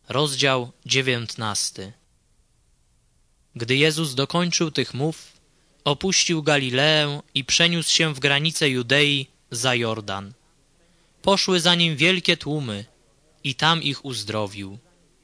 Rozdział 19. Gdy Jezus dokończył tych mów, opuścił Galileę i przeniósł się w granice Judei za Jordan. Poszły za nim wielkie tłumy i tam ich uzdrowił.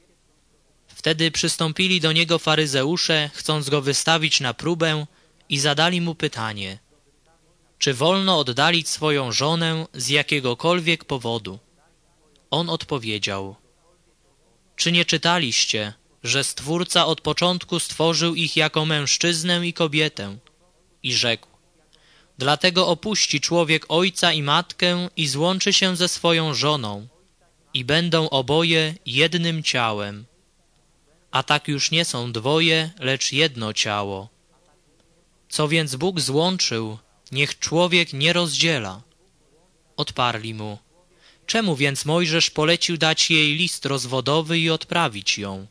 Wtedy przystąpili do niego faryzeusze, chcąc go wystawić na próbę i zadali mu pytanie: czy wolno oddalić swoją żonę z jakiegokolwiek powodu? On odpowiedział: czy nie czytaliście, że Stwórca od początku stworzył ich jako mężczyznę i kobietę? I rzekł: dlatego opuści człowiek ojca i matkę i złączy się ze swoją żoną i będą oboje jednym ciałem. A tak już nie są dwoje, lecz jedno ciało. Co więc Bóg złączył, niech człowiek nie rozdziela. Odparli mu: czemu więc Mojżesz polecił dać jej list rozwodowy i odprawić ją?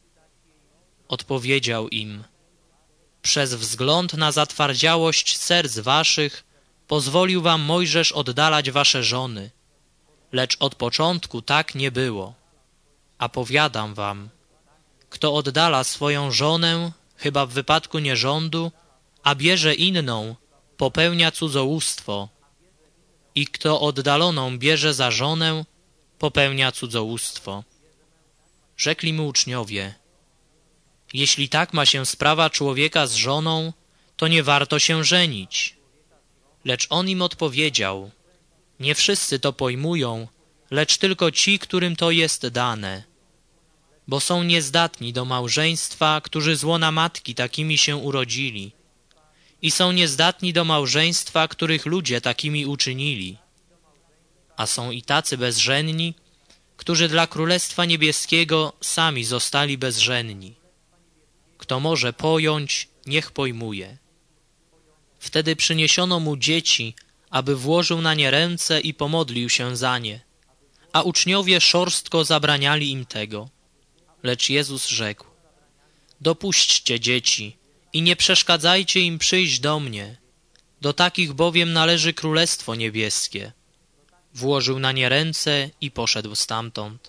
Odpowiedział im: przez wzgląd na zatwardziałość serc waszych pozwolił wam Mojżesz oddalać wasze żony, lecz od początku tak nie było. A powiadam wam, kto oddala swoją żonę, chyba w wypadku nierządu, a bierze inną, popełnia cudzołóstwo. I kto oddaloną bierze za żonę, popełnia cudzołóstwo. Rzekli mu uczniowie: jeśli tak ma się sprawa człowieka z żoną, to nie warto się żenić. Lecz on im odpowiedział: nie wszyscy to pojmują, lecz tylko ci, którym to jest dane. Bo są niezdatni do małżeństwa, którzy z łona matki takimi się urodzili. I są niezdatni do małżeństwa, których ludzie takimi uczynili. A są i tacy bezżenni, którzy dla Królestwa Niebieskiego sami zostali bezżenni. Kto może pojąć, niech pojmuje. Wtedy przyniesiono mu dzieci, aby włożył na nie ręce i pomodlił się za nie. A uczniowie szorstko zabraniali im tego. Lecz Jezus rzekł: dopuśćcie dzieci i nie przeszkadzajcie im przyjść do mnie. Do takich bowiem należy Królestwo Niebieskie. Włożył na nie ręce i poszedł stamtąd.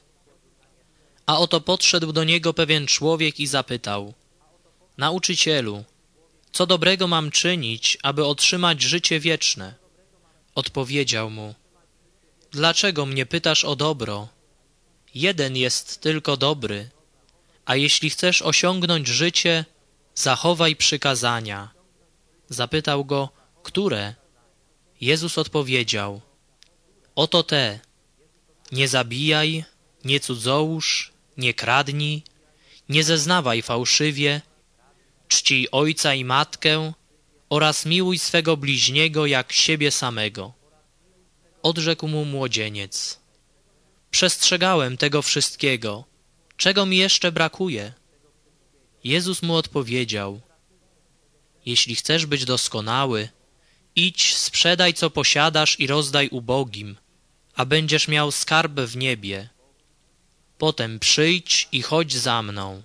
A oto podszedł do niego pewien człowiek i zapytał: nauczycielu, co dobrego mam czynić, aby otrzymać życie wieczne? Odpowiedział mu: dlaczego mnie pytasz o dobro? Jeden jest tylko dobry, a jeśli chcesz osiągnąć życie, zachowaj przykazania. Zapytał go: które? Jezus odpowiedział: oto te: nie zabijaj, nie cudzołóż, nie kradnij, nie zeznawaj fałszywie, czcij ojca i matkę oraz miłuj swego bliźniego jak siebie samego. Odrzekł mu młodzieniec: przestrzegałem tego wszystkiego, czego mi jeszcze brakuje? Jezus mu odpowiedział: jeśli chcesz być doskonały, idź, sprzedaj co posiadasz i rozdaj ubogim, a będziesz miał skarb w niebie. Potem przyjdź i chodź za mną.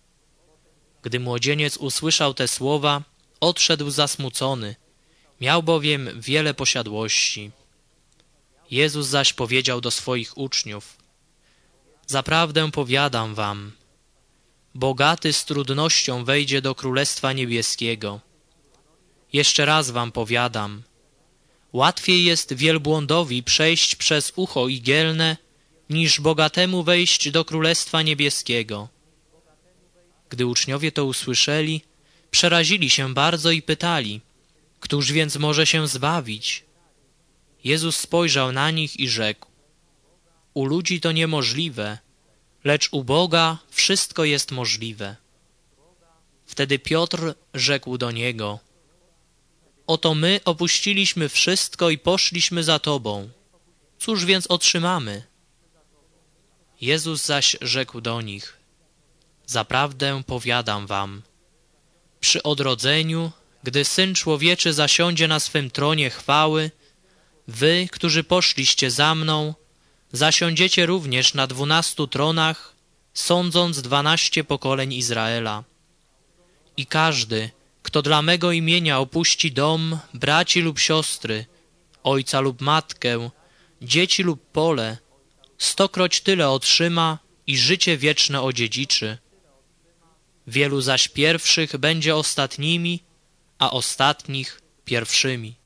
Gdy młodzieniec usłyszał te słowa, odszedł zasmucony, miał bowiem wiele posiadłości. Jezus zaś powiedział do swoich uczniów: zaprawdę powiadam wam, bogaty z trudnością wejdzie do Królestwa Niebieskiego. Jeszcze raz wam powiadam, łatwiej jest wielbłądowi przejść przez ucho igielne, niż bogatemu wejść do Królestwa Niebieskiego. Gdy uczniowie to usłyszeli, przerazili się bardzo i pytali: któż więc może się zbawić? Jezus spojrzał na nich i rzekł: u ludzi to niemożliwe, lecz u Boga wszystko jest możliwe. Wtedy Piotr rzekł do Niego: oto my opuściliśmy wszystko i poszliśmy za Tobą. Cóż więc otrzymamy? Jezus zaś rzekł do nich: zaprawdę powiadam wam, przy odrodzeniu, gdy Syn Człowieczy zasiądzie na swym tronie chwały, wy, którzy poszliście za mną, zasiądziecie również na 12 tronach, sądząc 12 pokoleń Izraela. I każdy, kto dla mego imienia opuści dom, braci lub siostry, ojca lub matkę, dzieci lub pole, 100-kroć tyle otrzyma i życie wieczne odziedziczy. Wielu zaś pierwszych będzie ostatnimi, a ostatnich pierwszymi.